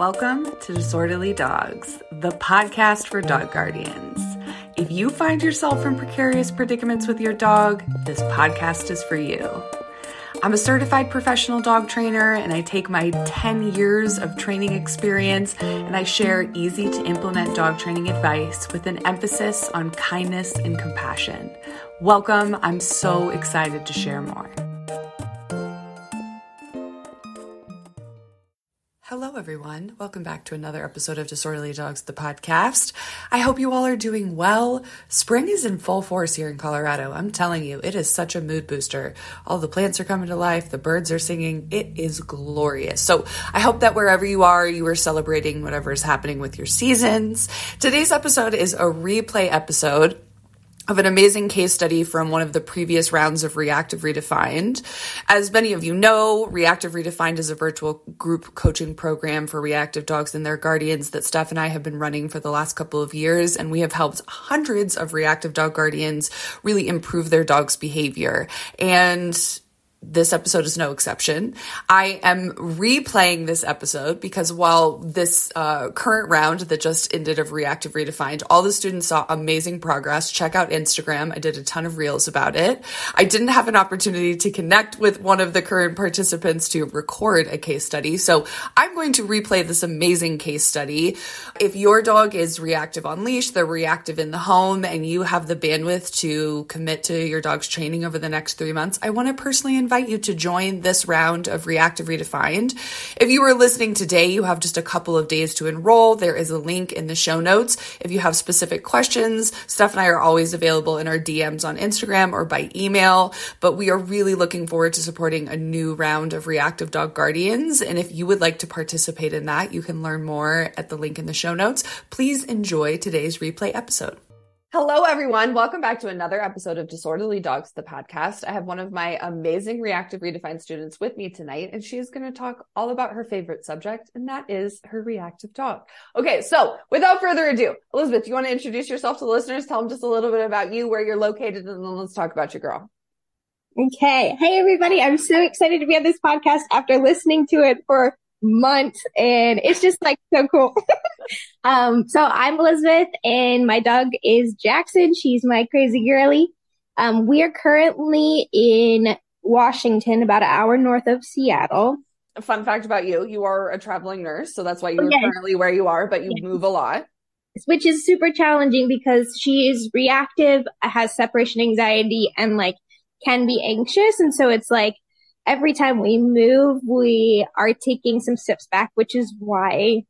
Welcome to Disorderly Dogs, the podcast for dog guardians. If you find yourself in precarious predicaments with your dog, this podcast is for you. I'm a certified professional dog trainer, and I take my 10 years of training experience and I share easy to implement dog training advice with an emphasis on kindness and compassion. Welcome. I'm so excited to share more. Hello, everyone. Welcome back to another episode of Disorderly Dogs, the podcast. I hope you all are doing well. Spring is in full force here in Colorado. I'm telling you, it is such a mood booster. All the plants are coming to life. The birds are singing. It is glorious. So I hope that wherever you are celebrating whatever is happening with your seasons. Today's episode is a replay episode of an amazing case study from one of the previous rounds of Reactive Redefined. As many of you know, Reactive Redefined is a virtual group coaching program for reactive dogs and their guardians that Steph and I have been running for the last couple of years, and we have helped hundreds of reactive dog guardians really improve their dog's behavior. And this episode is no exception. I am replaying this episode because while this current round that just ended of Reactive Redefined, all the students saw amazing progress. Check out Instagram. I did a ton of reels about it. I didn't have an opportunity to connect with one of the current participants to record a case study, so I'm going to replay this amazing case study. If your dog is reactive on leash, they're reactive in the home, and you have the bandwidth to commit to your dog's training over the next 3 months, I want to personally invite you to join this round of Reactive Redefined. If you are listening today, you have just a couple of days to enroll. There is a link in the show notes. If you have specific questions, Steph and I are always available in our DMs on Instagram or by email, but we are really looking forward to supporting a new round of Reactive Dog Guardians. And if you would like to participate in that, you can learn more at the link in the show notes. Please enjoy today's replay episode. Hello, everyone. Welcome back to another episode of Disorderly Dogs, the podcast. I have one of my amazing Reactive Redefined students with me tonight, and she is going to talk all about her favorite subject, and that is her reactive dog. Okay, so without further ado, Elizabeth, do you want to introduce yourself to the listeners? Tell them just a little bit about you, where you're located, and then let's talk about your girl. Okay. Hey, everybody. I'm so excited to be on this podcast after listening to it for months, and it's just like so cool. So I'm Elizabeth, and my dog is Jackson. She's my crazy girly. We are currently in Washington, about an hour north of Seattle. A fun fact about you, you are a traveling nurse, so that's why you are currently where you are, but you move a lot. Which is super challenging because she is reactive, has separation anxiety, and can be anxious. And so it's every time we move, we are taking some steps back, which is why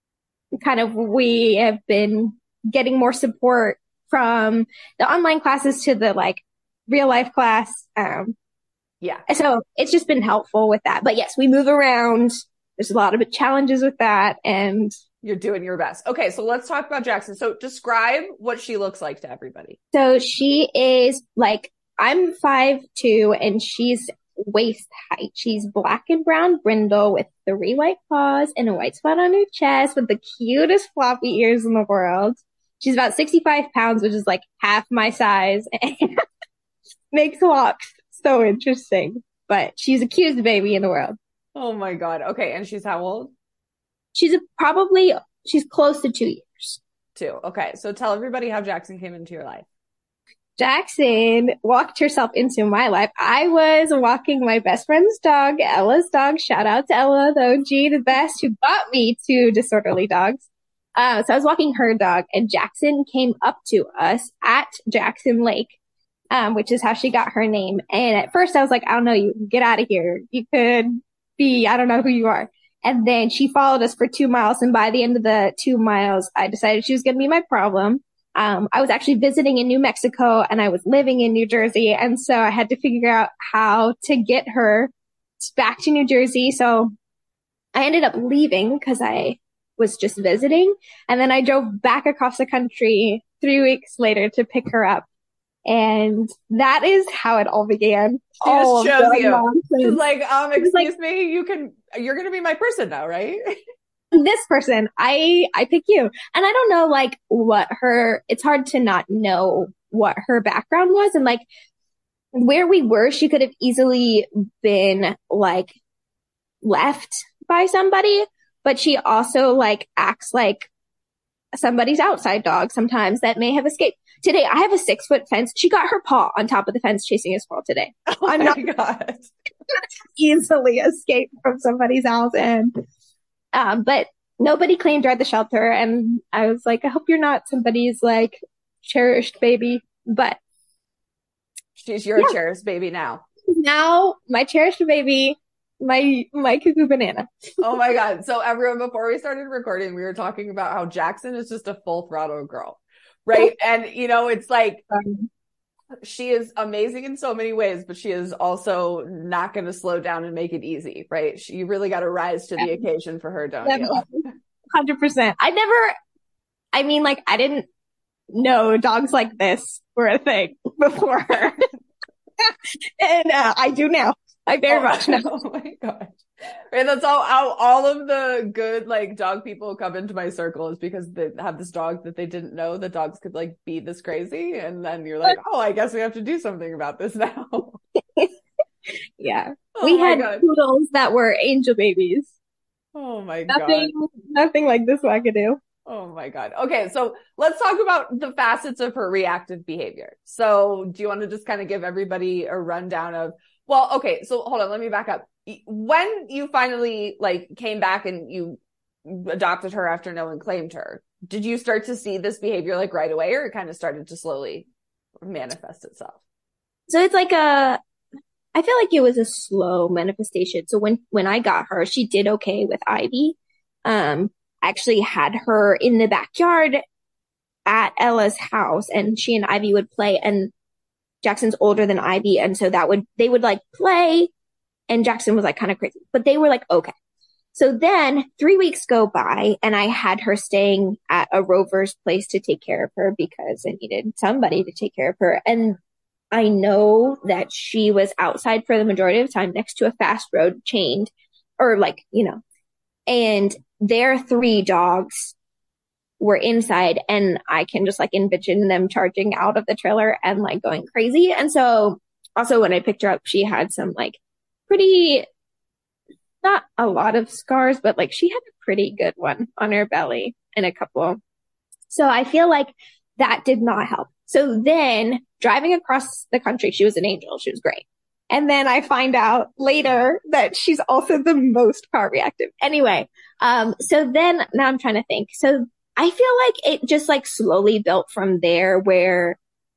we have been getting more support from the online classes to the real life class. So it's just been helpful with that. But yes, we move around. There's a lot of challenges with that, and you're doing your best. Okay, so let's talk about Jackson. So describe what she looks like to everybody. So she is I'm 5'2", and she's waist height. She's black and brown brindle with 3 white paws and a white spot on her chest with the cutest floppy ears in the world. She's about 65 pounds, which is half my size, and makes walks so interesting. But she's the cutest baby in the world. Oh my God. Okay, and she's how old? She's close to 2 years. 2. Okay, so tell everybody how Jackson came into your life. Jackson walked herself into my life. I was walking my best friend's dog, Ella's dog. Shout out to Ella, the OG, the best, who got me to Disorderly Dogs. So I was walking her dog, and Jackson came up to us at Jackson Lake, which is how she got her name. And at first I was like, I don't know you. Get out of here. You could be, I don't know who you are. And then she followed us for 2 miles. And by the end of the 2 miles, I decided she was going to be my problem. I was actually visiting in New Mexico, and I was living in New Jersey. And so I had to figure out how to get her back to New Jersey. So I ended up leaving because I was just visiting. And then I drove back across the country 3 weeks later to pick her up. And that is how it all began. She just chose you. She's like, excuse me, you're going to be my person now, right? This person, I pick you. And I don't know it's hard to not know what her background was. And where we were, she could have easily been left by somebody. but she also like acts like somebody's outside dog sometimes that may have escaped. Today, I have a 6-foot fence. She got her paw on top of the fence chasing a squirrel today. Oh I'm my not God. easily escape from somebody's house. But nobody claimed her at the shelter. And I was like, I hope you're not somebody's like cherished baby. But She's your cherished baby now. now my cherished baby, my cuckoo banana. Oh my God. So everyone, before we started recording, we were talking about how Jackson is just a full throttle girl, right? And it's like, she is amazing in so many ways, but she is also not going to slow down and make it easy, right? You really got to rise to the occasion for her, don't you? 100%. I didn't know dogs like this were a thing before her. And I do now. I very much know. Oh my gosh. Right, that's all of the good like dog people come into my circle is because they have this dog that they didn't know that dogs could like be this crazy, and then you're like, oh, I guess we have to do something about this now. Yeah. We had poodles that were angel babies. Oh my God. Nothing like this wackadoo. Oh my God. Okay, so let's talk about the facets of her reactive behavior. So do you want to just kind of give everybody a rundown of, well, okay, so hold on, let me back up. When you finally like came back and you adopted her after no one claimed her, did you start to see this behavior like right away, or it kind of started to slowly manifest itself? So it's like I feel like it was a slow manifestation. So when I got her, she did okay with Ivy. Actually had her in the backyard at Ella's house, and she and Ivy would play, and Jackson's older than Ivy, and so they would like play, and Jackson was like kind of crazy, but they were like, okay. So then 3 weeks go by, and I had her staying at a Rover's place to take care of her because I needed somebody to take care of her. And I know that she was outside for the majority of the time next to a fast road chained, or like, and their 3 dogs were inside, and I can just like envision them charging out of the trailer and like going crazy. And so also when I picked her up, she had some like pretty, not a lot of scars, but like she had a pretty good one on her belly and a couple. So I feel like that did not help. So then driving across the country, she was an angel. She was great. And then I find out later that she's also the most car reactive. Anyway, so then now I'm trying to think. So I feel like it just like slowly built from there, where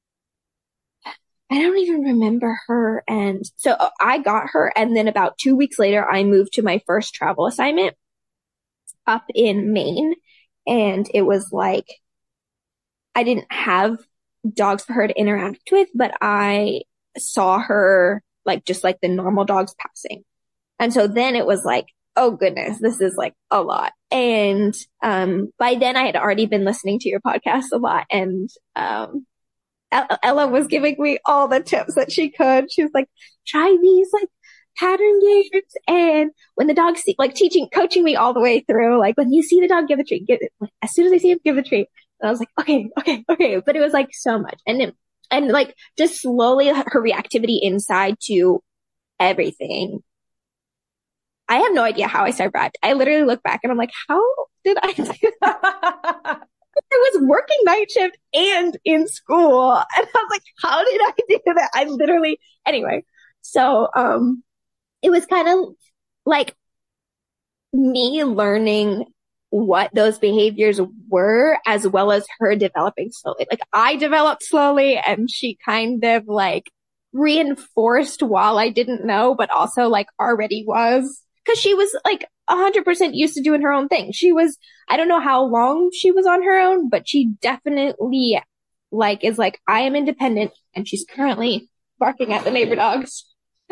I don't even remember her. And so I got her, and then about 2 weeks later, I moved to my first travel assignment up in Maine. And it was like, I didn't have dogs for her to interact with, but I saw her like just like the normal dogs passing. And so then it was like, oh goodness, this is like a lot. And by then I had already been listening to your podcast a lot, and Ella was giving me all the tips that she could. She was like, try these like pattern games, and when the dog see, like coaching me all the way through, like when you see the dog, give the treat, give it, like, as soon as I see him, give the treat. And I was like, okay. But it was like so much. And like just slowly her reactivity inside to everything. I have no idea how I survived. I literally look back and I'm like, how did I do that? I was working night shift and in school. And I was like, how did I do that? Anyway. So, it was kind of like me learning what those behaviors were, as well as her developing slowly. Like I developed slowly, and she kind of like reinforced while I didn't know, but also like already was. Cause she was like 100% used to doing her own thing. I don't know how long she was on her own, but she definitely like is like, I am independent, and she's currently barking at the neighbor dogs.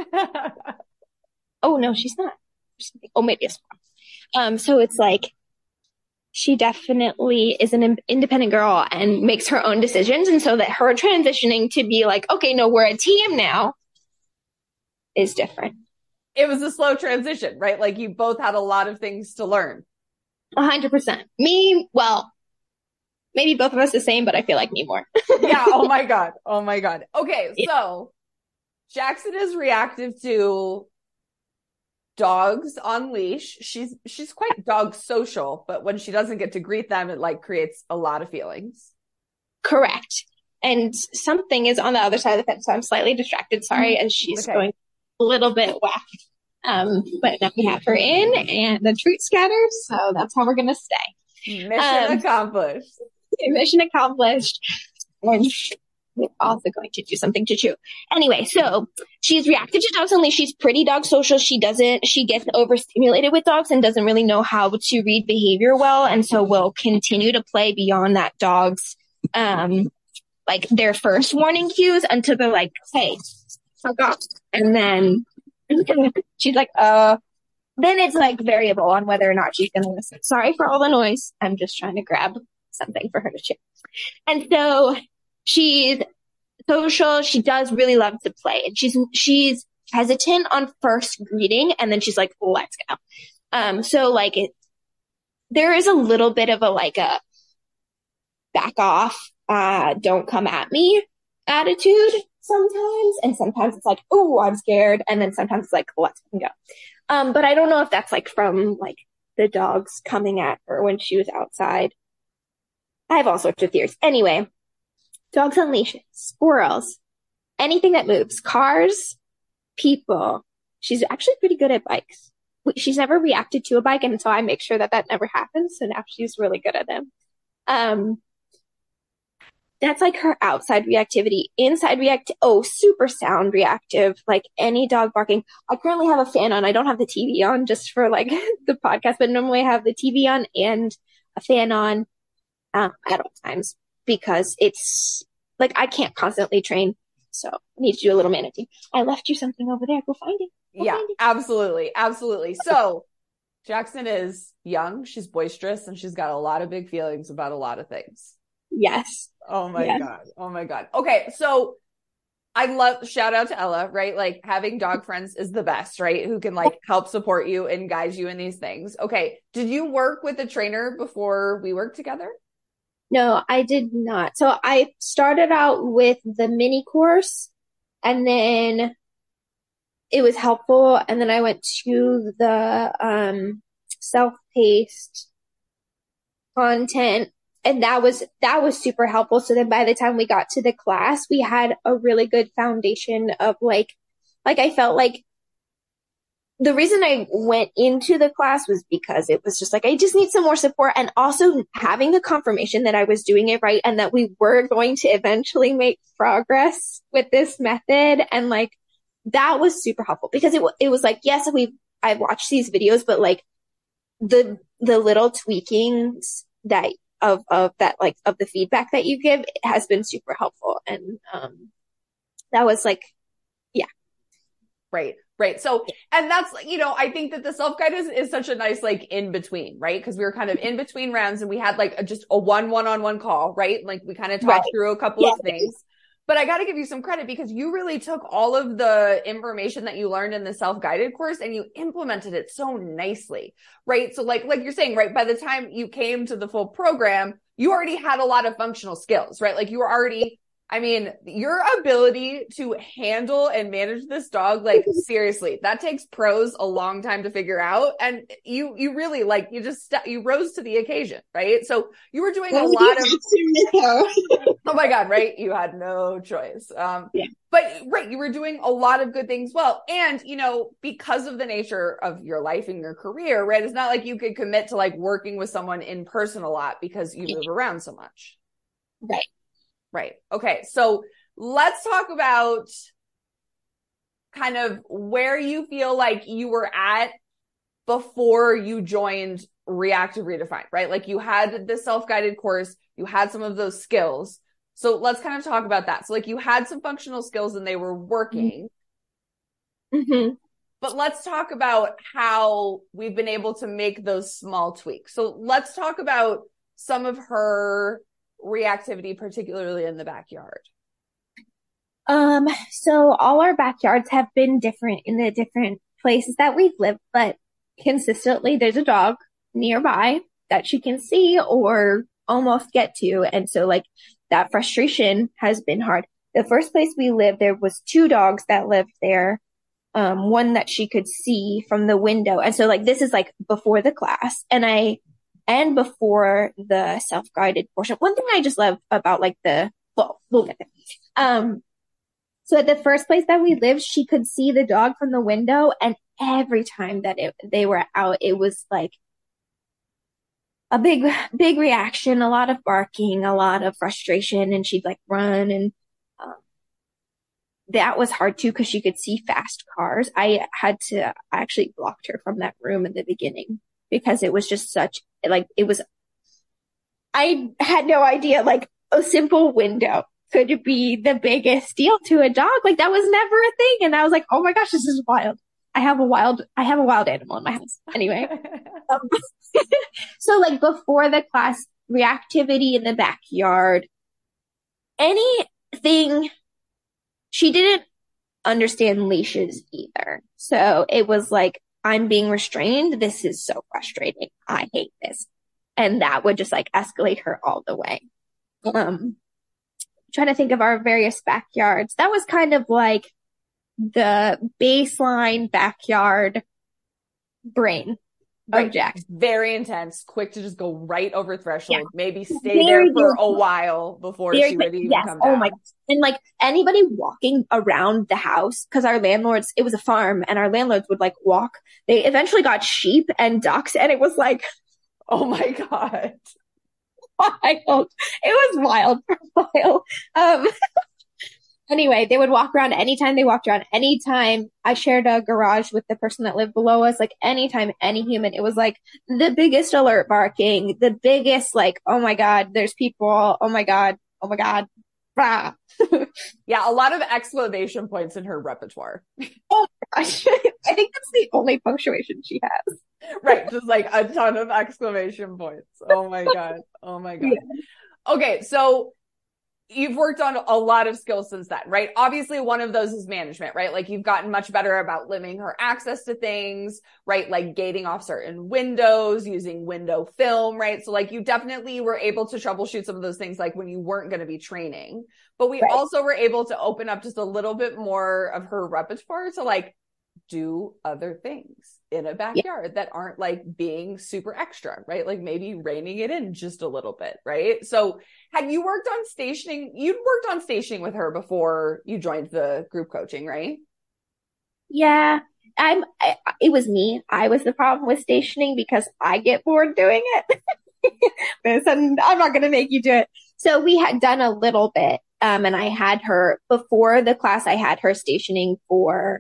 Oh no, she's not. Oh, maybe it's so it's like, she definitely is an independent girl and makes her own decisions. And so that her transitioning to be like, okay, no, we're a team now is different. It was a slow transition, right? Like you both had a lot of things to learn. 100%. Me, well, maybe both of us the same, but I feel like me more. Yeah. Oh my God. Okay. Yeah. So Jackson is reactive to dogs on leash. She's quite dog social, but when she doesn't get to greet them, it like creates a lot of feelings. Correct. And something is on the other side of the fence, so I'm slightly distracted. Sorry, as she's going a little bit whack. But now we have her in and the treat scatter, so that's how we're gonna stay. Mission accomplished. Mission accomplished. And we're also going to do something to chew. Anyway, so she's reactive to dogs only. She's pretty dog social. She gets overstimulated with dogs and doesn't really know how to read behavior well. And so will continue to play beyond that dog's, like their first warning cues until they're like, hey, fuck off. And then she's like, then it's like variable on whether or not she's going to listen. Sorry for all the noise. I'm just trying to grab something for her to chew. And so she's social. She does really love to play, and she's hesitant on first greeting, and then she's like, "Let's go." So like there is a little bit of a back off, don't come at me attitude sometimes, and sometimes it's like, "Oh, I'm scared," and then sometimes it's like, "Let's go." But I don't know if that's like from like the dogs coming at her when she was outside. I have all sorts of theories. Anyway. Dogs on leashes, squirrels, anything that moves, cars, people. She's actually pretty good at bikes. She's never reacted to a bike, and so I make sure that never happens. So now she's really good at them. That's like her outside reactivity. Inside super sound reactive, like any dog barking. I currently have a fan on. I don't have the TV on just for like the podcast, but normally I have the TV on and a fan on at all times. Because it's like I can't constantly train, so I need to do a little managing. I left you something over there. Go find it. Find it. Absolutely. So Jackson is young, she's boisterous, and she's got a lot of big feelings about a lot of things. Yes. Oh my God. Okay, so I love, shout out to Ella, right? Like having dog friends is the best, right? Who can like help support you and guide you in these things. Okay, did you work with a trainer before we worked together? No, I did not. So I started out with the mini course, and then it was helpful. And then I went to the self-paced content, and that was super helpful. So then by the time we got to the class, we had a really good foundation of like I felt like the reason I went into the class was because it was just like, I just need some more support, and also having the confirmation that I was doing it right and that we were going to eventually make progress with this method. And like, that was super helpful because it was like, yes, I've watched these videos, but like the little tweakings that of that, like of the feedback that you give has been super helpful. And, that was like, yeah. Right. So, and that's, I think that the self-guide is such a nice, like, in between, right? Because we were kind of in between rounds and we had like just a one-on-one call, right? Like we kind of talked through a couple of things, but I got to give you some credit because you really took all of the information that you learned in the self-guided course and you implemented it so nicely, right? So like you're saying, right, by the time you came to the full program, you already had a lot of functional skills, right? Like you were already, your ability to handle and manage this dog, like seriously, that takes pros a long time to figure out. And you really you rose to the occasion, right? So you were doing a lot of, oh my God, right? You had no choice. But right, you were doing a lot of good things well. And, because of the nature of your life and your career, right? It's not like you could commit to like working with someone in person a lot because you move around so much. Right. Okay. So let's talk about kind of where you feel like you were at before you joined Reactive Redefined, right? Like you had the self-guided course, you had some of those skills. So let's kind of talk about that. So like you had some functional skills and they were working. Mm-hmm. But let's talk about how we've been able to make those small tweaks. So let's talk about some of her reactivity, particularly in the backyard. So all our backyards have been different in the different places that we've lived, but consistently there's a dog nearby that she can see or almost get to. And so like that frustration has been hard. The first place we lived, there was 2 dogs that lived there. one that she could see from the window. And so like this is like before the class and before the self-guided portion. One thing I just love about like we'll get there. So at the first place that we lived, she could see the dog from the window, and every time that they were out, it was like a big reaction, a lot of barking, a lot of frustration, and she'd like run, and that was hard too because she could see fast cars. I actually blocked her from that room in the beginning because it was just I had no idea like a simple window could be the biggest deal to a dog. Like that was never a thing. And I was like, oh my gosh, this is wild. I have a wild animal in my house. Anyway. So like before the class, reactivity in the backyard, anything, she didn't understand leashes either. So it was like, I'm being restrained. This is so frustrating. I hate this. And that would just like escalate her all the way. Trying to think of our various backyards. That was kind of like the baseline backyard brain of Jackson. Very intense, quick to just go right over threshold, maybe stay there for a while before she would even come down. Oh my gosh. And like anybody walking around the house, because our landlords, it was a farm, and our landlords would like walk. They eventually got sheep and ducks, and it was like, oh my God. Wild. It was wild for a while. Anyway, they would walk around anytime they walked around. Anytime I shared a garage with the person that lived below us, like anytime any human, it was like the biggest alert barking, the biggest like, oh my God, there's people. Oh my God. Oh my God. Rah. Yeah, a lot of exclamation points in her repertoire. Oh my gosh. I think that's the only punctuation she has. Right, just like a ton of exclamation points. Oh my God. Oh my God. Yeah. Okay, so you've worked on a lot of skills since then, right? Obviously, one of those is management, right? Like you've gotten much better about limiting her access to things, right? Like gating off certain windows, using window film, right? So like you definitely were able to troubleshoot some of those things like when you weren't going to be training, but we also were able to open up just a little bit more of her repertoire to like do other things in a backyard that aren't like being super extra, right? Like maybe reining it in just a little bit, right? So had you worked on stationing? You'd worked on stationing with her before you joined the group coaching, right? Yeah, it was me. I was the problem with stationing because I get bored doing it. And I'm not going to make you do it. So we had done a little bit. And I had her before the class, I had her stationing for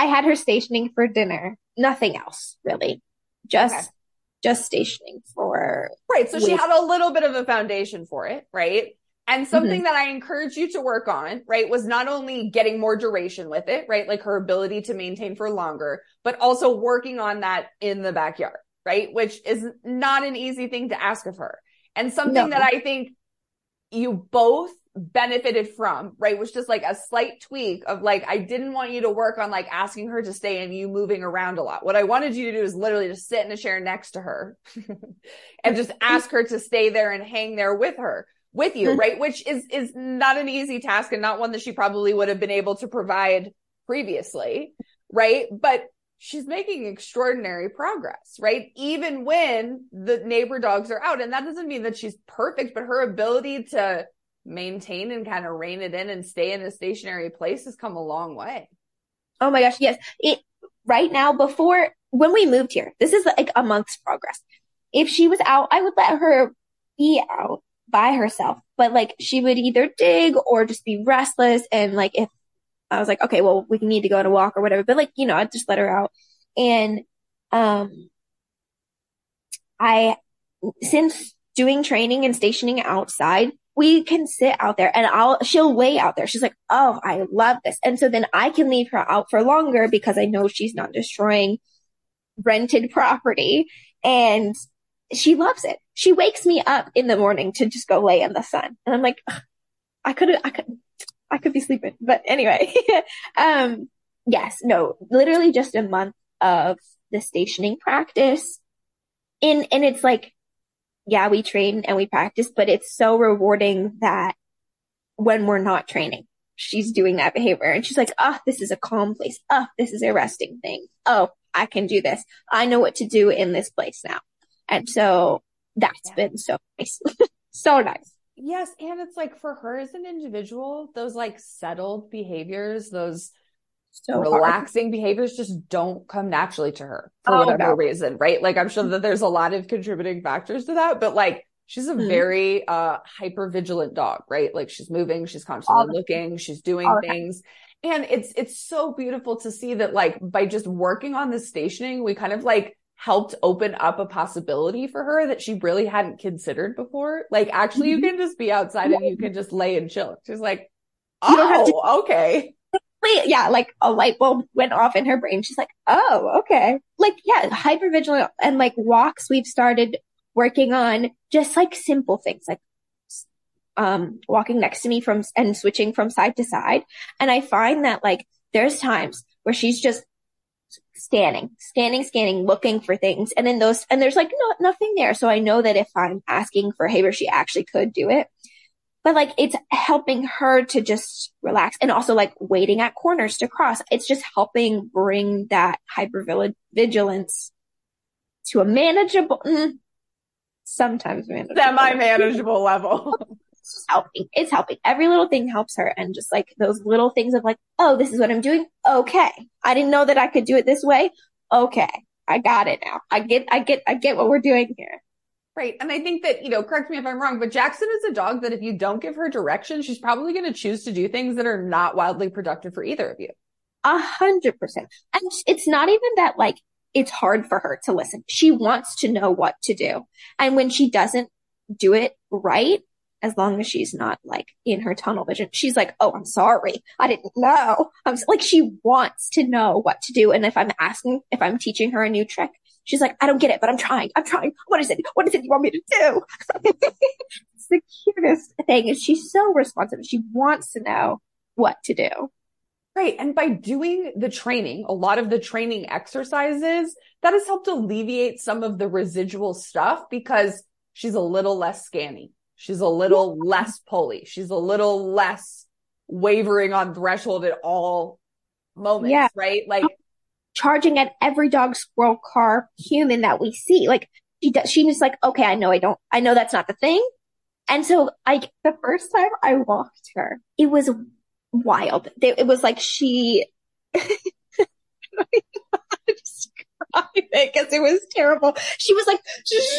dinner. Nothing else really. Just stationing for. Right. So she had a little bit of a foundation for it. Right. And something that I encourage you to work on, right, was not only getting more duration with it, right, like her ability to maintain for longer, but also working on that in the backyard, right, which is not an easy thing to ask of her. And something that I think you both benefited from, right, was just like a slight tweak of like, I didn't want you to work on like asking her to stay and you moving around a lot. What I wanted you to do is literally just sit in a chair next to her and just ask her to stay there and hang there with you, right? Which is not an easy task and not one that she probably would have been able to provide previously, right? But she's making extraordinary progress, right? Even when the neighbor dogs are out. And that doesn't mean that she's perfect, but her ability to maintain and kind of rein it in and stay in a stationary place has come a long way. Oh my gosh, yes. Right now, when we moved here, this is like a month's progress. If she was out, I would let her be out by herself, but like she would either dig or just be restless. And like if I was like, okay, well, we need to go on a walk or whatever, but like, I'd just let her out. And since doing training and stationing outside, we can sit out there and she'll lay out there. She's like, oh, I love this. And so then I can leave her out for longer because I know she's not destroying rented property, and she loves it. She wakes me up in the morning to just go lay in the sun. And I'm like, I could be sleeping. But anyway, yes, no, literally just a month of the stationing practice. And it's like, yeah, we train and we practice, but it's so rewarding that when we're not training, she's doing that behavior. And she's like, oh, this is a calm place. Oh, this is a resting thing. Oh, I can do this. I know what to do in this place now. And so that's been so nice. So nice. Yes. And it's like for her as an individual, those like settled behaviors, those relaxing behaviors just don't come naturally to her for whatever reason, right? Like I'm sure that there's a lot of contributing factors to that, but like she's a very hyper vigilant dog, right? Like she's moving, she's constantly looking, she's doing things. And it's so beautiful to see that like by just working on the stationing, we kind of like helped open up a possibility for her that she really hadn't considered before. Like actually you can just be outside and you can just lay and chill. She's like, oh, okay. Yeah, like a light bulb went off in her brain. She's like, oh, okay. Like, yeah, hypervigilant and like walks we've started working on just like simple things like walking next to me and switching from side to side. And I find that like there's times where she's just scanning, looking for things. And then there's like nothing there. So I know that if I'm asking for behavior, she actually could do it. But like it's helping her to just relax, and also like waiting at corners to cross. It's just helping bring that hypervigilance to a manageable, sometimes manageable, semi-manageable level. It's helping. Every little thing helps her. And just like those little things of like, oh, this is what I'm doing. Okay. I didn't know that I could do it this way. Okay. I got it now. I get what we're doing here. Right. And I think that, correct me if I'm wrong, but Jackson is a dog that if you don't give her direction, she's probably going to choose to do things that are not wildly productive for either of you. 100%. And it's not even that like, it's hard for her to listen. She wants to know what to do. And when she doesn't do it right, as long as she's not like in her tunnel vision, she's like, oh, I'm sorry. I didn't know. I'm like, she wants to know what to do. And if I'm teaching her a new trick, she's like, I don't get it, but I'm trying. What is it? What is it you want me to do? It's the cutest thing. Is she's so responsive. She wants to know what to do. Right. And by doing the training, a lot of the training exercises, that has helped alleviate some of the residual stuff because she's a little less scanny. She's a little less pulley. She's a little less wavering on threshold at all moments, right? Like charging at every dog, squirrel, car, human that we see. Like she's just like, okay, I know that's not the thing. And so like the first time I walked her, it was wild. It was like she, I don't even know how to describe it because it was terrible. She was like,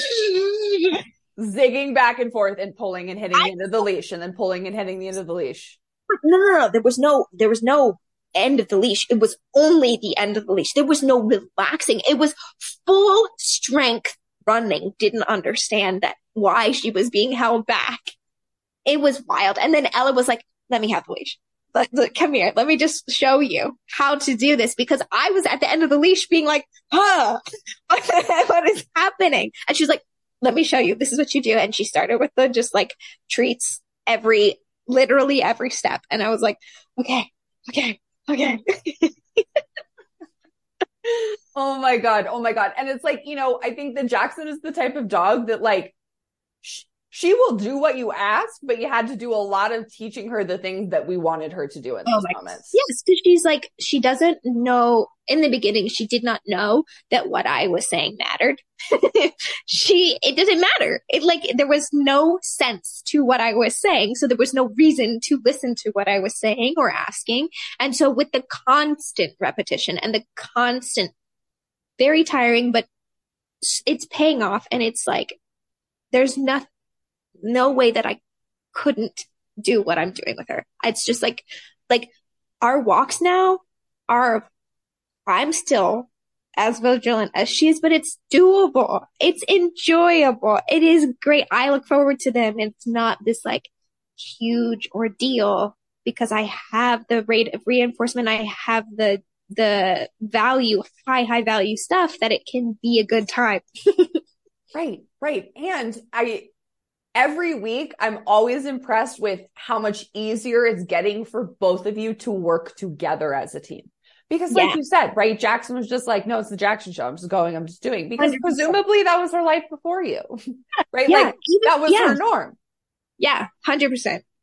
zigging back and forth and pulling and hitting the end of the leash and then pulling and hitting the end of the leash. No. There was no end of the leash. It was only the end of the leash. There was no relaxing. It was full strength running. Didn't understand that why she was being held back. It was wild. And then Ella was like, let me have the leash. Come here. Let me just show you how to do this, because I was at the end of the leash being like, what is happening? And she's like, let me show you. This is what you do. And she started with the just like treats literally every step. And I was like, okay. Oh my God. And it's like, I think that Jackson is the type of dog that like, she will do what you ask, but you had to do a lot of teaching her the things that we wanted her to do in those moments. Yes, because she's like, she doesn't know, in the beginning, she did not know that what I was saying mattered. It didn't matter. There was no sense to what I was saying. So there was no reason to listen to what I was saying or asking. And so with the constant repetition and the constant, very tiring, but it's paying off. And it's like, there's no way that I couldn't do what I'm doing with her. It's just like our walks now I'm still as vigilant as she is, but it's doable. It's enjoyable. It is great. I look forward to them. It's not this like huge ordeal because I have the rate of reinforcement. I have the value, high value stuff that it can be a good time. Right. And every week, I'm always impressed with how much easier it's getting for both of you to work together as a team. Because like you said, right, Jackson was just like, no, it's the Jackson show. I'm just doing. Because 100%. Presumably that was her life before you, right? Yeah, like that was her norm. Yeah, 100%.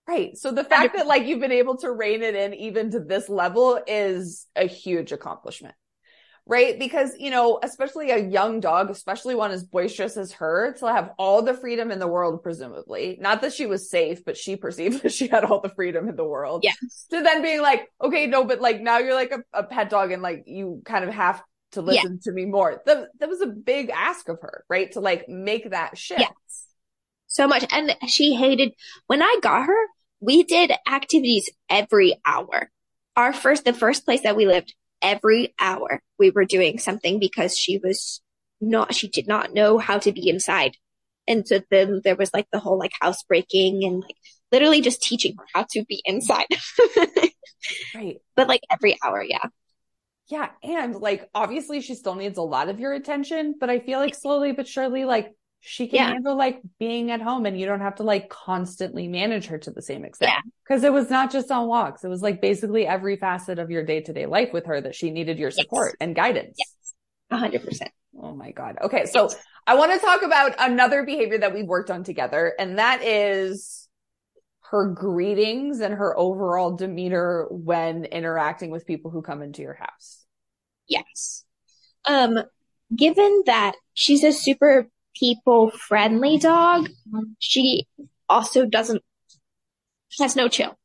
Right. So the fact that like you've been able to rein it in even to this level is a huge accomplishment. Right. Because, you know, especially a young dog, especially one as boisterous as her, to have all the freedom in the world, presumably, not that she was safe, but she perceived that she had all the freedom in the world. Yes. To then being like, okay, no, but like now you're like a pet dog and like you kind of have to listen to me more. That was a big ask of her, right? To like make that shift. Yes. So much. And she hated, when I got her, we did activities every hour. The first place that we lived, every hour we were doing something because she did not know how to be inside. And so then there was like the whole like housebreaking and like literally just teaching her how to be inside. Right. But like every hour. Yeah. Yeah. And like, obviously she still needs a lot of your attention, but I feel like slowly but surely, like she can handle like being at home and you don't have to like constantly manage her to the same extent. Yeah. Cause it was not just on walks. It was like basically every facet of your day-to-day life with her that she needed your support and guidance. Yes. 100%. Oh my God. Okay. So I want to talk about another behavior that we've worked on together, and that is her greetings and her overall demeanor when interacting with people who come into your house. Yes. Given that she's a super people friendly dog, she also has no chill.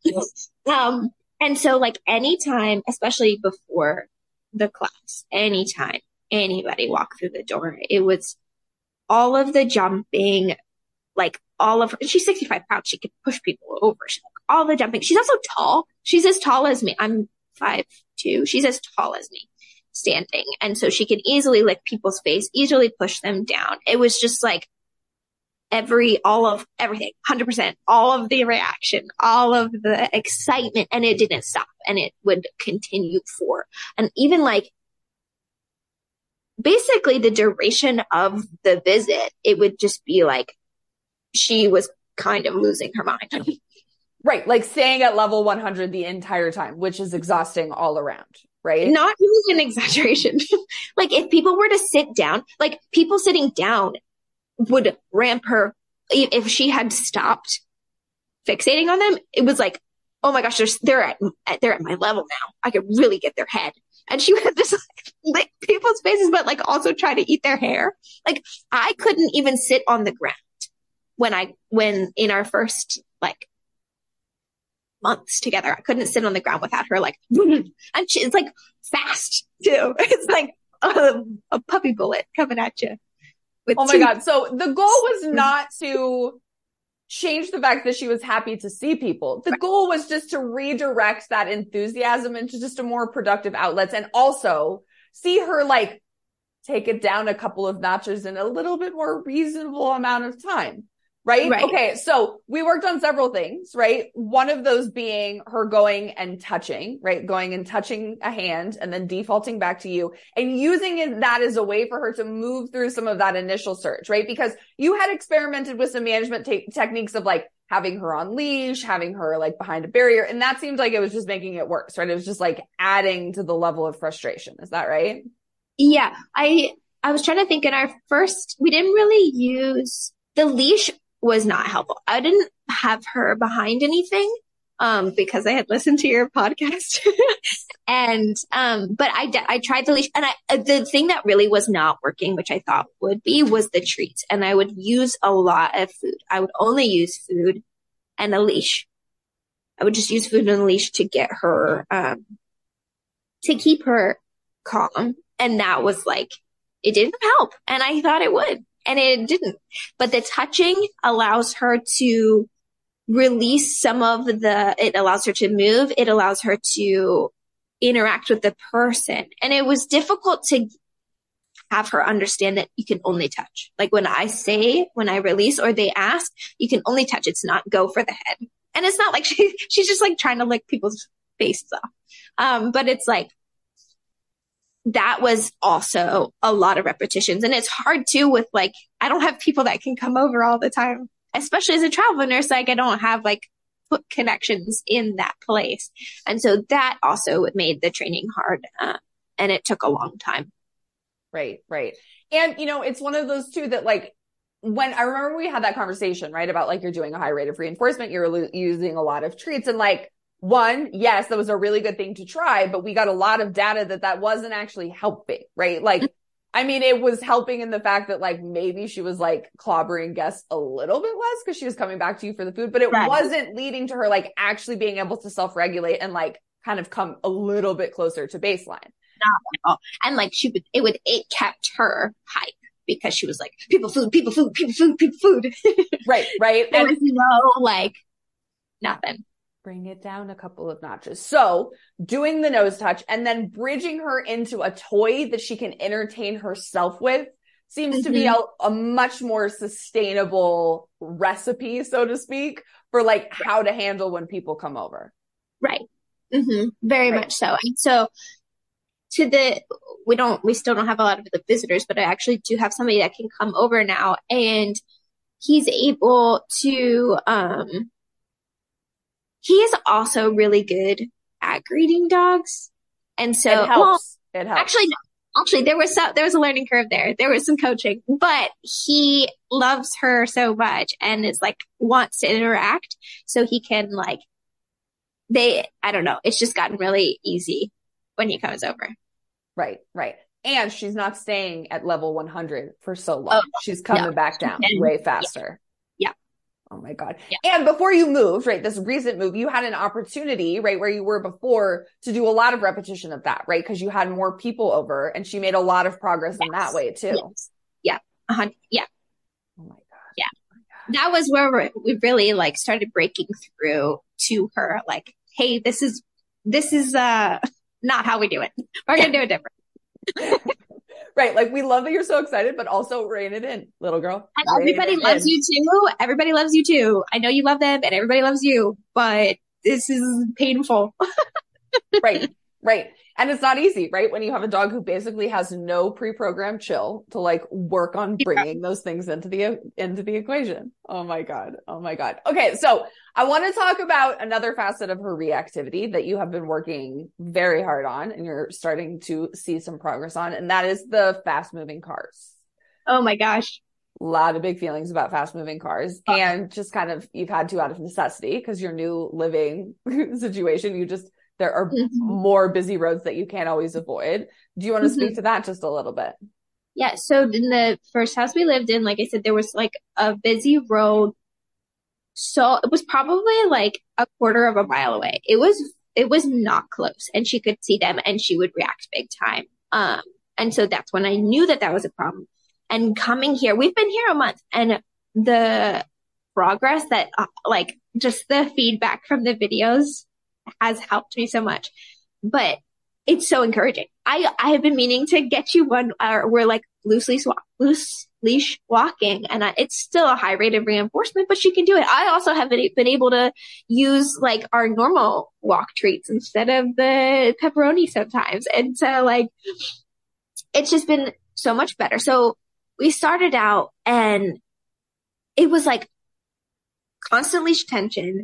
And so like anytime, especially before the class, anytime anybody walked through the door, it was all of the jumping, like all of her, she's 65 pounds. She could push people over. All the jumping. She's also tall. She's as tall as me. I'm 5'2". She's as tall as me standing. And so she could easily lick people's face, easily push them down. It was just like all of everything, 100%, all of the reaction, all of the excitement, and it didn't stop, and it would continue and even like basically the duration of the visit, it would just be like she was kind of losing her mind. Right. Like staying at level 100 the entire time, which is exhausting all around. Right. Not even an exaggeration. Like if people were to sit down, like people sitting down would ramp her. If she had stopped fixating on them, it was like, oh my gosh, they're at my level now. I could really get their head. And she would just like lick people's faces, but like also try to eat their hair. Like I couldn't even sit on the ground when in our first like months together, I couldn't sit on the ground without her like, and it's like fast too. It's like a puppy bullet coming at you. Oh my God. So the goal was not to change the fact that she was happy to see people. The goal was just to redirect that enthusiasm into just a more productive outlets, and also see her like take it down a couple of notches in a little bit more reasonable amount of time. Right? Okay. So we worked on several things, right? One of those being her going and touching, right? Going and touching a hand and then defaulting back to you and using that as a way for her to move through some of that initial surge, right? Because you had experimented with some management techniques of like having her on leash, having her like behind a barrier. And that seemed like it was just making it worse, right? It was just like adding to the level of frustration. Is that right? Yeah. I was trying to think in our first, we didn't really use the leash. Was not helpful. I didn't have her behind anything, because I had listened to your podcast and, but I tried the leash, and the thing that really was not working, which I thought would be, was the treats. And I would use a lot of food. I would only use food and a leash. I would just use food and a leash to get her, to keep her calm. And that was like, it didn't help. And I thought it would. And it didn't. But the touching allows her to release it allows her to move. It allows her to interact with the person. And it was difficult to have her understand that you can only touch. Like when I release or they ask, you can only touch. It's not go for the head. And it's not like she's just like trying to lick people's faces off. But it's like, that was also a lot of repetitions. And it's hard too with like, I don't have people that can come over all the time, especially as a travel nurse. Like I don't have like foot connections in that place. And so that also made the training hard. And it took a long time. Right. Right. And, you know, it's one of those too that like, when I remember we had that conversation, right, about like you're doing a high rate of reinforcement, you're using a lot of treats, and like, one, yes, that was a really good thing to try, but we got a lot of data that wasn't actually helping, right? Like, I mean, it was helping in the fact that like maybe she was like clobbering guests a little bit less because she was coming back to you for the food, but it wasn't leading to her like actually being able to self-regulate and like kind of come a little bit closer to baseline. Not at all. And like it kept her hype because she was like, people food. Right. There was no like nothing. Bring it down a couple of notches. So doing the nose touch and then bridging her into a toy that she can entertain herself with seems to be a much more sustainable recipe, so to speak, for like how to handle when people come over. Right. Very much so. And so we still don't have a lot of the visitors, but I actually do have somebody that can come over now, and he's able to, he is also really good at greeting dogs. And so it helps. It helps. Actually, there was a learning curve there. There was some coaching, but he loves her so much and is like, wants to interact. So he can like, I don't know. It's just gotten really easy when he comes over. Right. And she's not staying at level 100 for so long. She's coming back down way faster. Yeah. Oh my God. Yeah. And before you moved, right, this recent move, you had an opportunity, right, where you were before to do a lot of repetition of that, right? Because you had more people over and she made a lot of progress in that way too. Yes. Yeah. Yeah. Oh my God. Yeah. That was where we really like started breaking through to her. Like, hey, this is not how we do it. We're going to do it different. Right. Like, we love that you're so excited, but also rein it in, little girl. And everybody loves you too. Everybody loves you too. I know you love them and everybody loves you, but this is painful. Right. And it's not easy, right? When you have a dog who basically has no pre-programmed chill to like work on bringing those things into the equation. Oh my God. Okay. So I want to talk about another facet of her reactivity that you have been working very hard on and you're starting to see some progress on. And that is the fast moving cars. Oh my gosh. A lot of big feelings about fast moving cars and just kind of, you've had to out of necessity because your new living situation, there are more busy roads that you can't always avoid. Do you want to speak to that just a little bit? Yeah. So in the first house we lived in, like I said, there was like a busy road. So it was probably like a quarter of a mile away. It was not close, and she could see them and she would react big time. And so that's when I knew that was a problem. And coming here, we've been here a month, and the progress that like just the feedback from the videos has helped me so much, but it's so encouraging. I have been meaning to get you one. We're like loose leash walking, and it's still a high rate of reinforcement, but she can do it. I also have been able to use like our normal walk treats instead of the pepperoni sometimes, and so like it's just been so much better. So we started out, and it was like constant leash tension,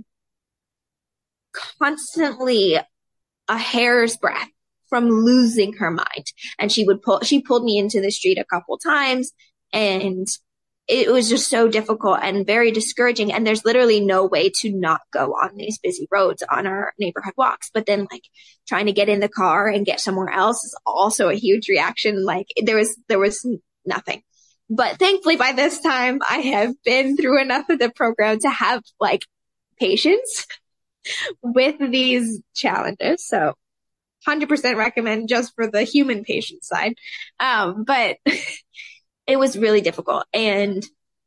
constantly a hair's breadth from losing her mind. And she pulled me into the street a couple times, and it was just so difficult and very discouraging. And there's literally no way to not go on these busy roads on our neighborhood walks. But then like trying to get in the car and get somewhere else is also a huge reaction. Like there was nothing. But thankfully by this time I have been through enough of the program to have like patience with these challenges. So 100% recommend just for the human patience side. But it was really difficult, and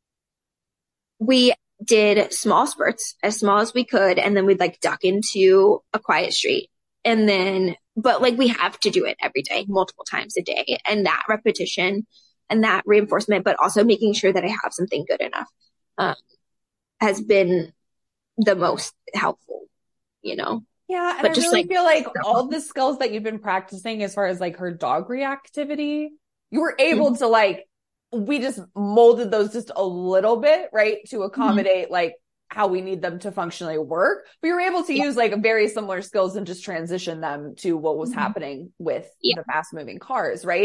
we did small spurts, as small as we could. And then we'd like duck into a quiet street, but like we have to do it every day, multiple times a day. And that repetition and that reinforcement, but also making sure that I have something good enough, has been the most helpful, you know? Yeah. And but I just really like, feel like all the skills that you've been practicing as far as like her dog reactivity, you were able to like, we just molded those just a little bit, right? To accommodate like how we need them to functionally work. But you were able to use like very similar skills and just transition them to what was happening with the fast moving cars, right?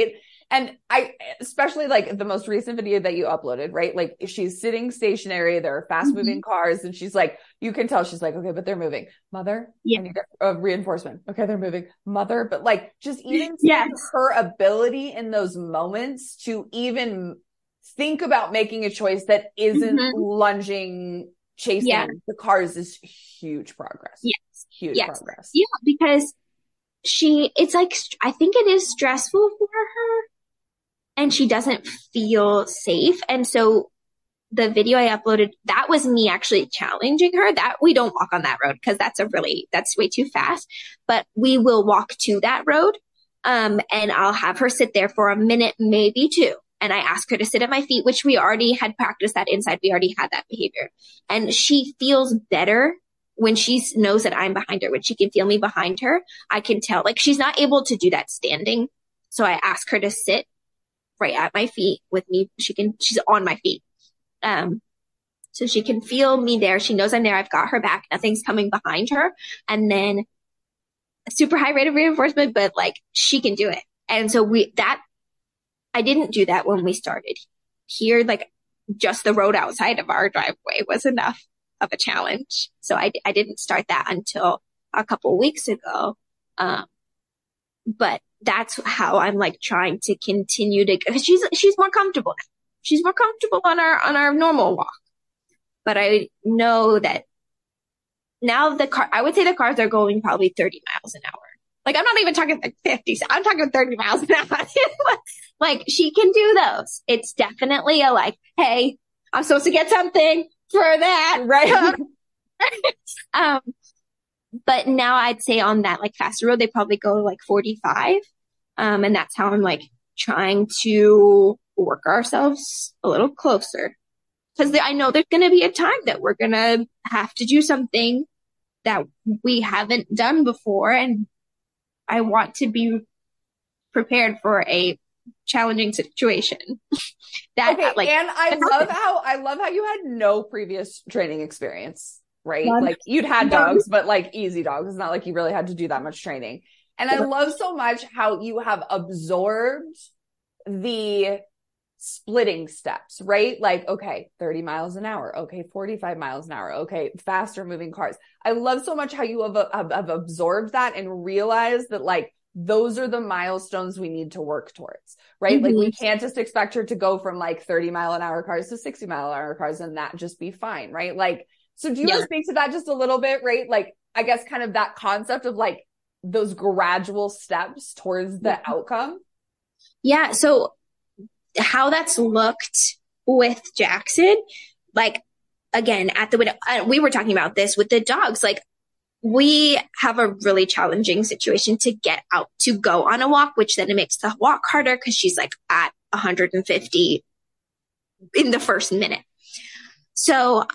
And I, especially like the most recent video that you uploaded, right? Like she's sitting stationary, there are fast moving cars, and she's like, you can tell she's like, okay, but they're moving. Mother, I need a reinforcement. Okay, they're moving. Mother, but like just even her ability in those moments to even think about making a choice that isn't lunging, chasing the cars is huge progress. Huge progress. Yeah, because it's like, I think it is stressful for her and she doesn't feel safe. And so the video I uploaded, that was me actually challenging her that we don't walk on that road because that's way too fast, but we will walk to that road. And I'll have her sit there for a minute, maybe two. And I ask her to sit at my feet, which we already had practiced that inside. We already had that behavior. And she feels better when she knows that I'm behind her, when she can feel me behind her. I can tell, like, she's not able to do that standing. So I ask her to sit right at my feet with me. She's on my feet. So she can feel me there. She knows I'm there. I've got her back. Nothing's coming behind her. And then a super high rate of reinforcement, but like she can do it. And so I didn't do that when we started here. Like just the road outside of our driveway was enough of a challenge. So I didn't start that until a couple weeks ago. But that's how I'm like trying to continue to, cause she's more comfortable now. She's more comfortable on our normal walk. But I know that now I would say the cars are going probably 30 miles an hour. Like, I'm not even talking like 50. I'm talking 30 miles an hour. Like, she can do those. It's definitely a like, hey, I'm supposed to get something for that. Right. But now I'd say on that like faster road, they probably go like 45. And that's how I'm like trying to work ourselves a little closer. Because I know there's going to be a time that we're going to have to do something that we haven't done before. And I want to be prepared for a challenging situation. And I love how you had no previous training experience, right? Like you'd had dogs, but like easy dogs. It's not like you really had to do that much training. And I love so much how you have absorbed the splitting steps, right? Like, okay, 30 miles an hour. Okay, 45 miles an hour. Okay, faster moving cars. I love so much how you have absorbed that and realized that like, those are the milestones we need to work towards, right? Like we can't just expect her to go from like 30-mile-an-hour cars to 60-mile-an-hour cars and that just be fine, right? Like, so do you want to speak to that just a little bit, right? Like, I guess kind of that concept of like those gradual steps towards the outcome. Yeah. So how that's looked with Jackson, like again, at the window, we were talking about this with the dogs, like we have a really challenging situation to get out to go on a walk, which then it makes the walk harder because she's like at 150 in the first minute. So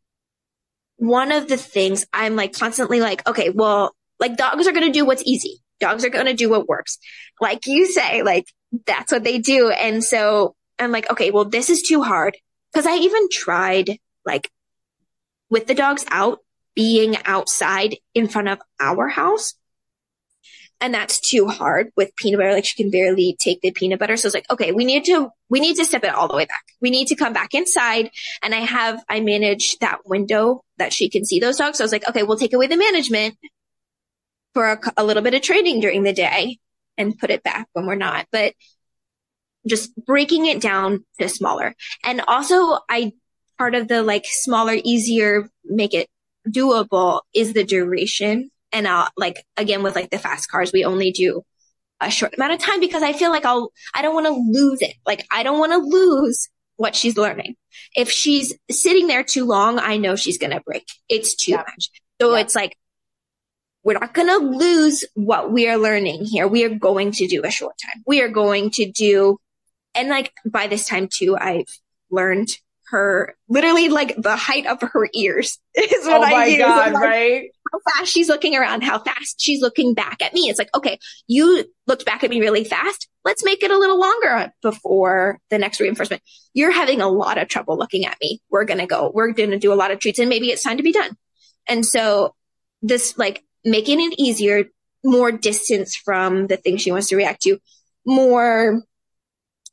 one of the things I'm like constantly like, okay, well, like dogs are going to do what's easy. Dogs are going to do what works. Like you say, like that's what they do. And so I'm like, okay, well, this is too hard. Cause I even tried like with the dogs out, being outside in front of our house. And that's too hard with peanut butter. Like she can barely take the peanut butter. So it's like, okay, we need to step it all the way back. We need to come back inside. And I manage that window that she can see those dogs. So I was like, okay, we'll take away the management for a little bit of training during the day and put it back when we're not, but just breaking it down to smaller. And also part of the like smaller, easier, make it doable is the duration. And like, again, with like the fast cars, we only do a short amount of time because I feel like I don't want to lose it. Like, I don't want to lose what she's learning. If she's sitting there too long, I know she's going to break. It's too much. So it's like, we're not going to lose what we are learning here. We are going to do a short time. We are going to do, and like by this time too, I've learned her literally like the height of her ears is what I use. Oh my God, like, right? How fast she's looking around, how fast she's looking back at me. It's like, okay, you looked back at me really fast. Let's make it a little longer before the next reinforcement. You're having a lot of trouble looking at me. We're going to do a lot of treats and maybe it's time to be done. And so this like making it easier, more distance from the thing she wants to react to, more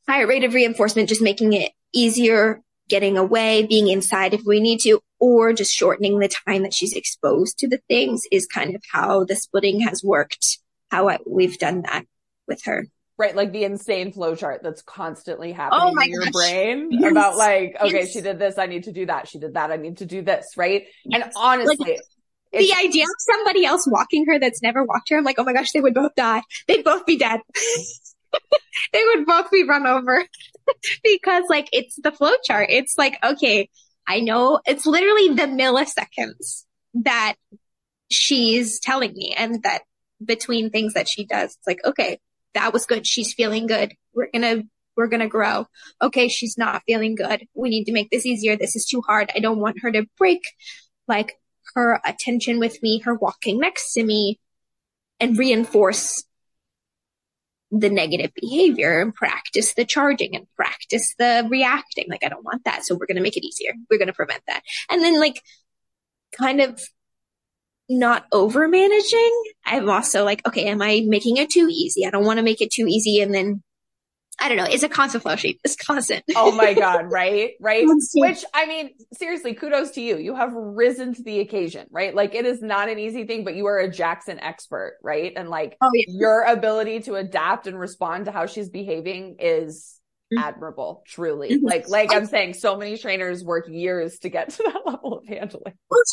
higher rate of reinforcement, just making it easier, getting away, being inside if we need to, or just shortening the time that she's exposed to the things is kind of how the splitting has worked, we've done that with her. Right, like the insane flow chart that's constantly happening in your brain about she did this, I need to do that. She did that, I need to do this, right? Yes. And honestly, the idea of somebody else walking her that's never walked her, I'm like, oh my gosh, they would both die. They'd both be dead. They would both be run over because it's the flow chart. It's like, okay, I know it's literally the milliseconds that she's telling me, and that between things that she does, it's like, okay, that was good. She's feeling good. We're going to grow. Okay. She's not feeling good. We need to make this easier. This is too hard. I don't want her to break her attention with me, her walking next to me, and reinforce the negative behavior and practice the charging and practice the reacting. I don't want that. So we're going to make it easier. We're going to prevent that. And then kind of not over managing. I'm also okay, am I making it too easy? I don't want to make it too easy. And then I don't know. It's a constant flow sheet. It's constant. Oh my God. Right. Which, I mean, seriously, kudos to you. You have risen to the occasion, right? It is not an easy thing, but you are a Jackson expert, right? And your ability to adapt and respond to how she's behaving is admirable, truly. I'm saying, so many trainers work years to get to that level of handling. Well,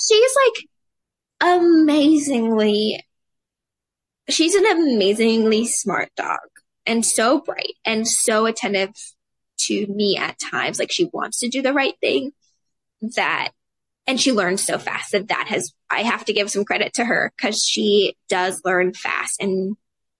she's an amazingly smart dog. And so bright and so attentive to me at times. She wants to do the right thing, and she learns so fast I have to give some credit to her, because she does learn fast, and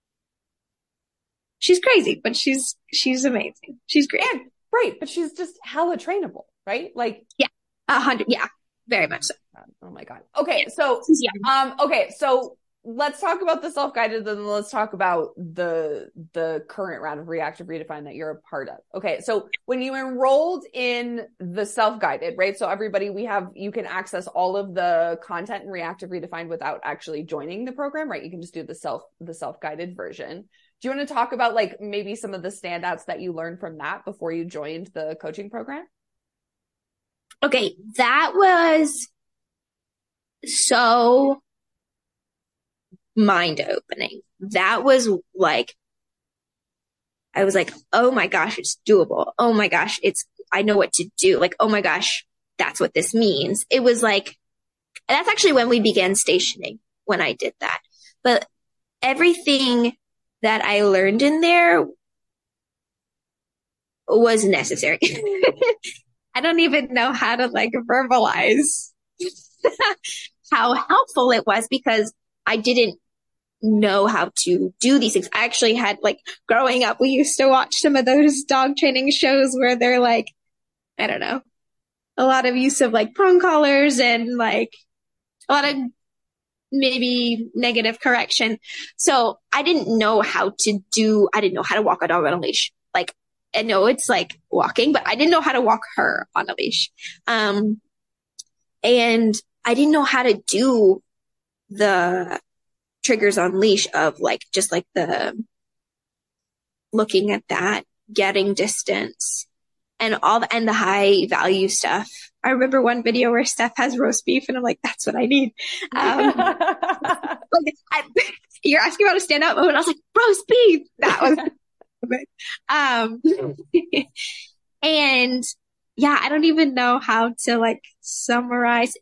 she's crazy, but she's amazing. She's great. And, right. But she's just hella trainable, right? Yeah, 100. Yeah, very much so. Oh my God. Okay. So, so let's talk about the self-guided, then let's talk about the current round of Reactive Redefined that you're a part of. Okay. So when you enrolled in the self-guided, right? So everybody, you can access all of the content in Reactive Redefined without actually joining the program, right? You can just do the self-guided version. Do you want to talk about maybe some of the standouts that you learned from that before you joined the coaching program? Okay. That was so mind-opening. That was I was oh my gosh, it's doable. Oh my gosh, I know what to do. Oh my gosh, that's what this means. It was that's actually when we began stationing, when I did that. But everything that I learned in there was necessary. I don't even know how to verbalize how helpful it was, because I didn't know how to do these things. I actually had growing up, we used to watch some of those dog training shows where they're I don't know, a lot of use of prong collars and a lot of maybe negative correction. So I didn't know how to walk a dog on a leash. I know it's walking, but I didn't know how to walk her on a leash. And I didn't know how to do the triggers on leash of the looking at that, getting distance, and and the high value stuff. I remember one video where Steph has roast beef, and I'm that's what I need. You're asking about a standout moment. I was roast beef. That was and yeah, I don't even know how to summarize.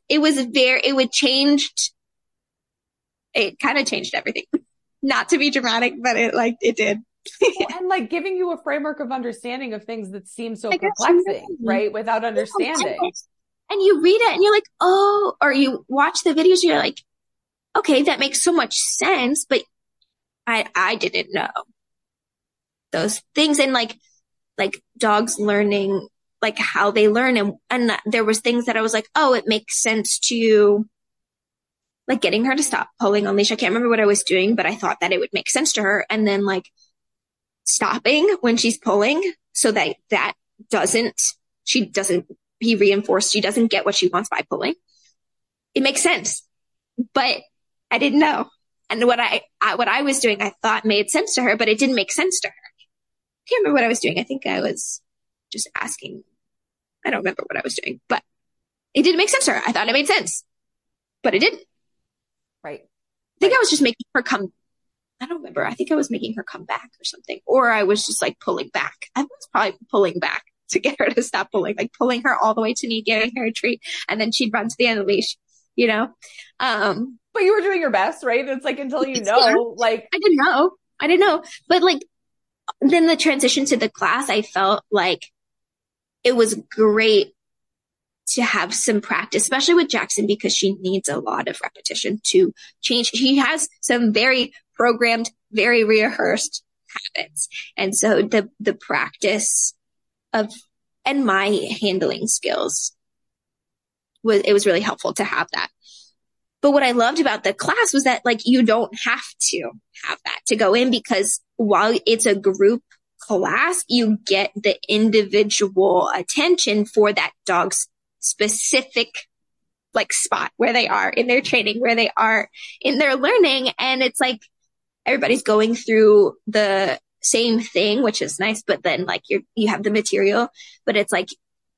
It kind of changed everything. Not to be dramatic, but it did. And giving you a framework of understanding of things that seem so perplexing, right? Without understanding. And you read it and you're oh, or you watch the videos, you're okay, that makes so much sense, but I didn't know those things. And dogs learning, how they learn. And there was things that I was oh, it makes sense to getting her to stop pulling on leash. I can't remember what I was doing, but I thought that it would make sense to her. And then stopping when she's pulling, so that she doesn't be reinforced. She doesn't get what she wants by pulling. It makes sense, but I didn't know. And what I was doing, I thought made sense to her, but it didn't make sense to her. can't remember what I was doing. I think I was just asking. I don't remember what I was doing, but it didn't make sense to her. I thought it made sense, but it didn't. Right. I think I was just making her come. I don't remember. I think I was making her come back or something, or I was just like pulling back. I was probably pulling back to get her to stop pulling, like pulling her all the way to me, giving her a treat, and then she'd run to the end of the leash, you know? But you were doing your best, right? It's like, until you know, like. I didn't know. But like, then the transition to the class, I felt like it was great to have some practice, especially with Jackson, because she needs a lot of repetition to change. She has some very programmed, very rehearsed habits. And so the practice of, and my handling skills was really helpful to have that. But what I loved about the class was that like, you don't have to have that to go in, because while it's a group class, you get the individual attention for that dog's specific like spot where they are in their training, where they are in their learning. And it's like, everybody's going through the same thing, which is nice. But then like you have the material, but it's like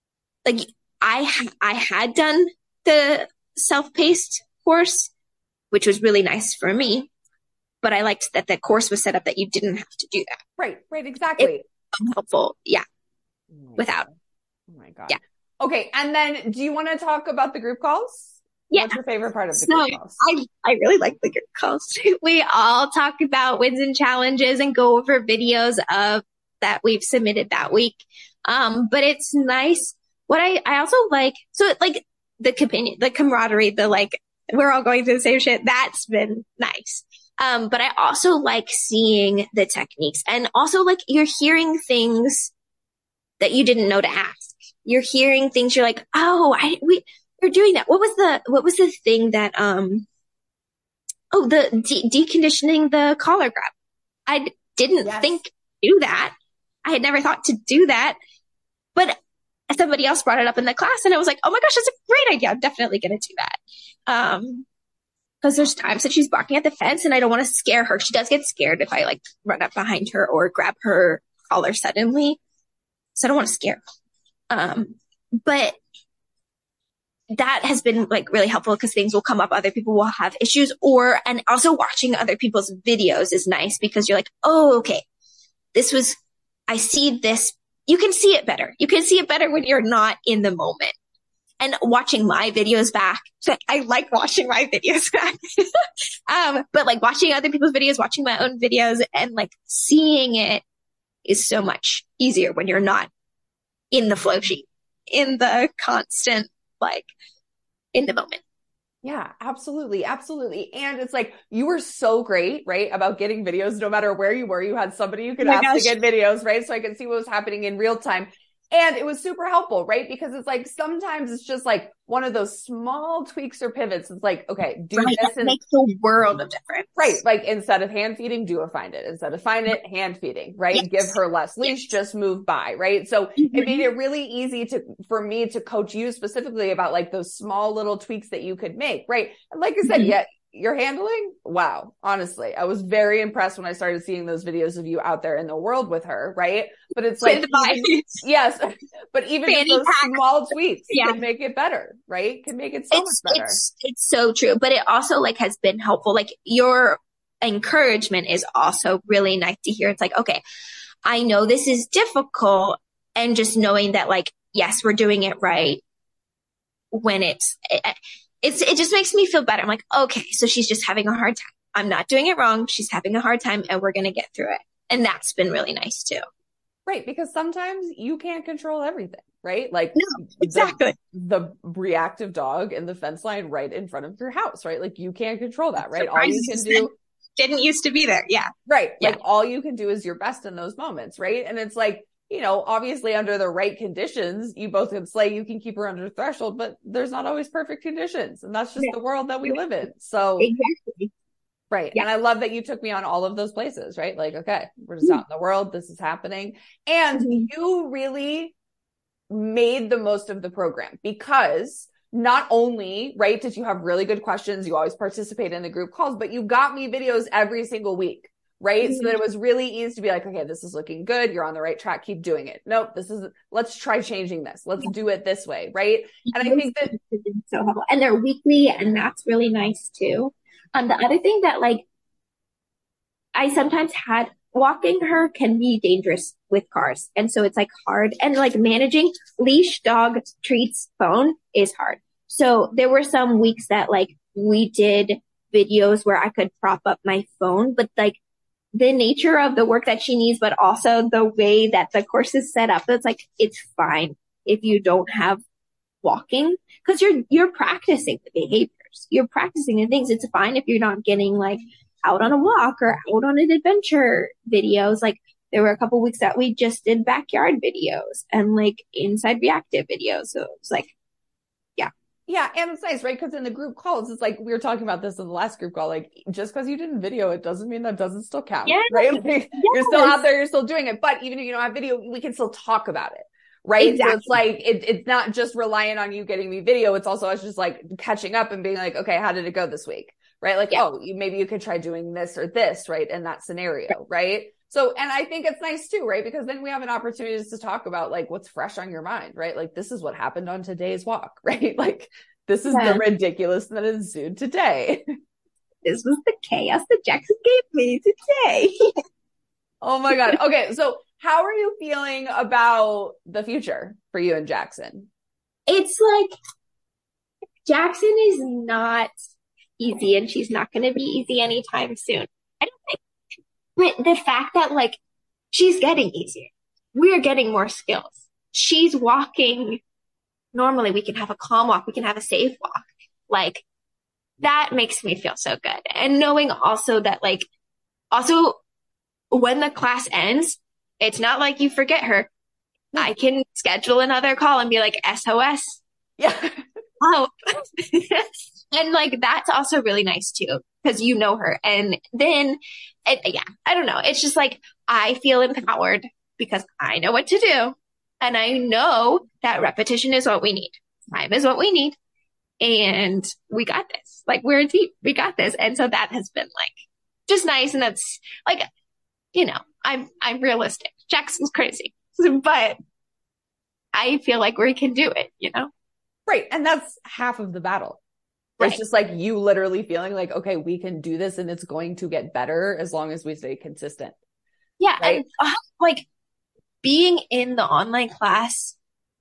I had done the self-paced course, which was really nice for me. But I liked that the course was set up that you didn't have to do that. Right, exactly. It's helpful. Yeah. Without. Oh my God. Yeah. Okay. And then do you want to talk about the group calls? Yeah. What's your favorite part of the group calls? I really like the group calls. We all talk about wins and challenges and go over videos of that we've submitted that week. But it's nice. What I also like, so like the companion, the camaraderie, the like, we're all going through the same shit. That's been nice. But I also like seeing the techniques, and also like you're hearing things that you didn't know to ask. You're hearing things you're like, oh, we're doing that. What was the thing that, the deconditioning the collar grab. I didn't think to do that. I had never thought to do that, but somebody else brought it up in the class and I was like, oh my gosh, that's a great idea. I'm definitely going to do that. Cause there's times that she's barking at the fence and I don't want to scare her. She does get scared if I like run up behind her or grab her collar suddenly. So I don't want to scare her. But that has been like really helpful because things will come up. Other people will have issues, and also watching other people's videos is nice because you're like, oh, okay, I see this. You can see it better. You can see it better when you're not in the moment. And watching my videos back, so I like watching my videos back. But like watching other people's videos, watching my own videos and like seeing it is so much easier when you're not in the flow sheet, in the constant, like in the moment. Yeah, absolutely. Absolutely. And it's like, you were so great, right? About getting videos, no matter where you were, you had somebody you could ask to get videos, right? So I could see what was happening in real time. And it was super helpful, right? Because it's like, sometimes it's just like one of those small tweaks or pivots. It's like, okay, do this. That makes a world of difference. Right. Like instead of hand feeding, do a find it. Instead of find it, hand feeding, right? Yes. Give her less leash, just move by, right? So it made it really easy for me to coach you specifically about like those small little tweaks that you could make, right? And like I said, your handling, wow. Honestly, I was very impressed when I started seeing those videos of you out there in the world with her, right? But it's like, yes, but even those small tweaks can make it better, right? Can make it so much better. It's so true. But it also like has been helpful. Like your encouragement is also really nice to hear. It's like, okay, I know this is difficult, and just knowing that like, yes, we're doing it right when it just makes me feel better. I'm like, okay, so she's just having a hard time. I'm not doing it wrong. She's having a hard time and we're going to get through it. And that's been really nice too. Right. Because sometimes you can't control everything, right? Like no, exactly. The reactive dog in the fence line right in front of your house, right? Like you can't control that, right? All you can do didn't used to be there. Yeah. Right. Yeah. Like all you can do is your best in those moments. Right. And it's like, you know, obviously under the right conditions, you both can slay, you can keep her under threshold, but there's not always perfect conditions. And that's just the world that we live in. So, exactly. Right. Yeah. And I love that you took me on all of those places, right? Like, okay, we're just out in the world. This is happening. And you really made the most of the program because not only, right, did you have really good questions, you always participate in the group calls, but you got me videos every single week. right? So that it was really easy to be like, okay, this is looking good. You're on the right track. Keep doing it. Nope. Let's try changing this. Let's do it this way. Right. And I think that so helpful. And they're weekly, and that's really nice too. The other thing that like I sometimes had, walking her can be dangerous with cars. And so it's like hard, and like managing leash, dog, treats, phone is hard. So there were some weeks that like we did videos where I could prop up my phone, but like the nature of the work that she needs, but also the way that the course is set up, it's like, it's fine if you don't have walking, because you're practicing the behaviors, you're practicing the things. It's fine if you're not getting like out on a walk or out on an adventure videos. Like there were a couple weeks that we just did backyard videos and like inside reactive videos. So it's like, yeah. And it's nice, right? Because in the group calls, it's like, we were talking about this in the last group call, like just because you didn't video, it doesn't mean that doesn't still count, yes, right? Like, yes. You're still out there, you're still doing it. But even if you don't have video, we can still talk about it, right? Exactly. So it's like, it's not just reliant on you getting me video. It's also us just like catching up and being like, okay, how did it go this week? Right? Like, maybe you could try doing this or this, right? In that scenario, right? So, and I think it's nice too, right? Because then we have an opportunity to talk about like what's fresh on your mind, right? Like, this is what happened on today's walk, right? Like, this is the ridiculous that ensued today. This was the chaos that Jackson gave me today. Oh my God. Okay. So how are you feeling about the future for you and Jackson? It's like, Jackson is not easy, and she's not going to be easy anytime soon. I don't think. But the fact that like she's getting easier, we're getting more skills. She's walking. Normally we can have a calm walk, we can have a safe walk. Like that makes me feel so good. And knowing also that like, also when the class ends, it's not like you forget her. I can schedule another call and be like, SOS. Yeah. Oh. And like, that's also really nice too, because you know her. And then, yeah, I don't know. It's just like, I feel empowered because I know what to do. And I know that repetition is what we need. Time is what we need. And we got this. Like, we're a team. We got this. And so that has been like just nice. And that's like, you know, I'm realistic. Jackson's crazy, but I feel like we can do it, you know? Right. And that's half of the battle. Right. It's just like you literally feeling like, okay, we can do this and it's going to get better as long as we stay consistent. Yeah. Right? And like, being in the online class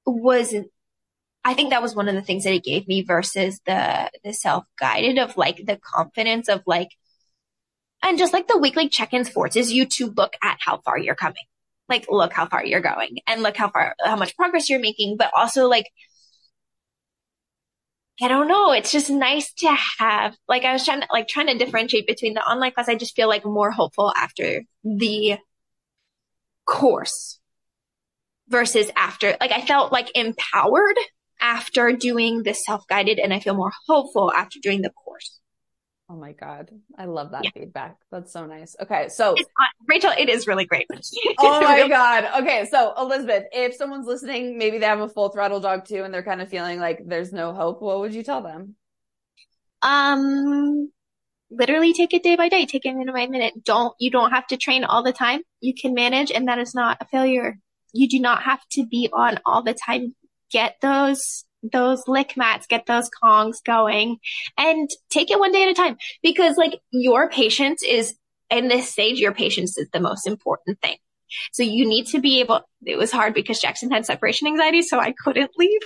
I think that was one of the things that it gave me versus the self-guided, of like the confidence of like, and just like the weekly check-ins forces you to look at how far you're coming. Like, look how far you're going and look how much progress you're making, but also like, I don't know. It's just nice to have, like, I was trying to differentiate between the online class. I just feel like more hopeful after the course versus after, like, I felt like empowered after doing the self-guided, and I feel more hopeful after doing the course. Oh my God. I love that feedback. That's so nice. Okay. So Rachel, it is really great. Oh my God. Okay. So Elizabeth, if someone's listening, maybe they have a full throttle dog too, and they're kind of feeling like there's no hope, what would you tell them? Literally take it day by day, take it minute by minute. You don't have to train all the time. You can manage, and that is not a failure. You do not have to be on all the time. Get those lick mats, get those Kongs going, and take it one day at a time, because like your patience is, in this stage, your patience is the most important thing. So you need to be able, it was hard because Jackson had separation anxiety, so I couldn't leave.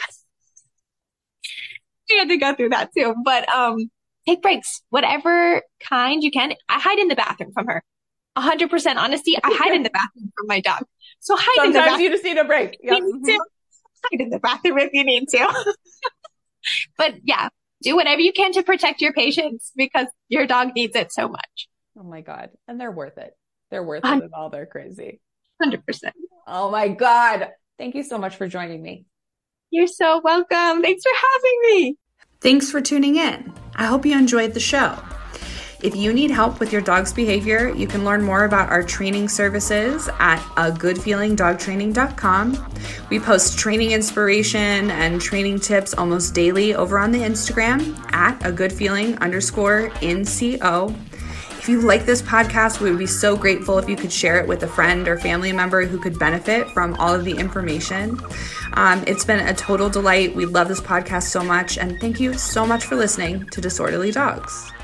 We had to go through that too, but, take breaks, whatever kind you can. I hide in the bathroom from her. 100% honesty. I hide in the bathroom from my dog. So hide in the bathroom. Sometimes you just need a break. Yep. You need to. Hide in the bathroom if you need to. But yeah, do whatever you can to protect your patients, because your dog needs it so much. Oh my God. And they're worth it. They're worth it with all their crazy. 100%. Oh my God. Thank you so much for joining me. You're so welcome. Thanks for having me. Thanks for tuning in. I hope you enjoyed the show. If you need help with your dog's behavior, you can learn more about our training services at agoodfeelingdogtraining.com. We post training inspiration and training tips almost daily over on the Instagram at agoodfeeling_NCO. If you like this podcast, we would be so grateful if you could share it with a friend or family member who could benefit from all of the information. It's been a total delight. We love this podcast so much, and thank you so much for listening to Disorderly Dogs.